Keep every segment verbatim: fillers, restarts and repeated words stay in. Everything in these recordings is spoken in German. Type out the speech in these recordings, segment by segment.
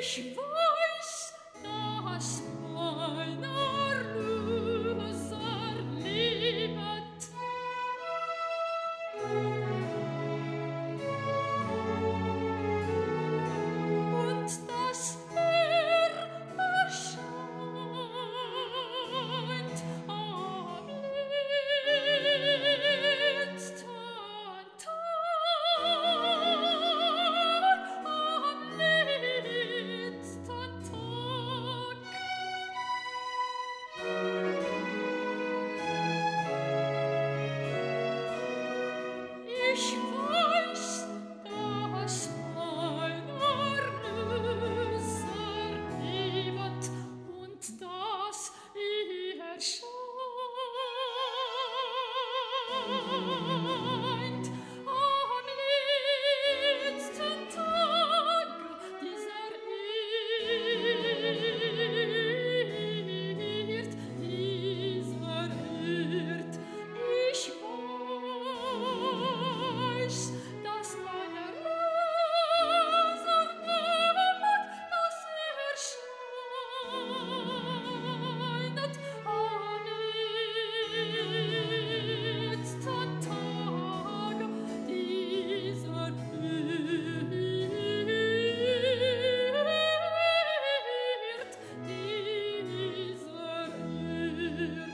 Ich weiß, dass meiner Löser lebet. Und dass er erscheint am letzten Tag, am letzten Tag. Ich weiß, dass meiner Löser lebet und dass er erscheint am letzten Tag dieser Erd, dieser Erd. Ich weiß, dass meine Löser lebet, dass er erscheinet am letzten Tag dieser Erd, dieser Erd.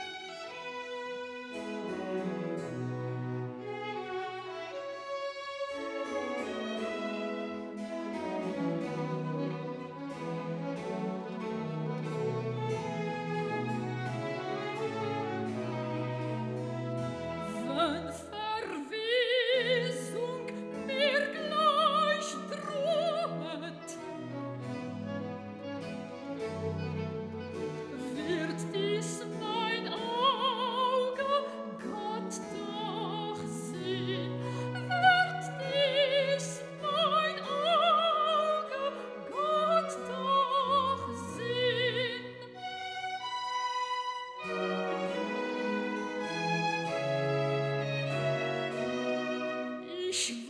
Wenn Verwesung mir gleich drohet, wird dies mein Auge Gott doch sehen, wird dies mein Auge Gott doch sehen. Ich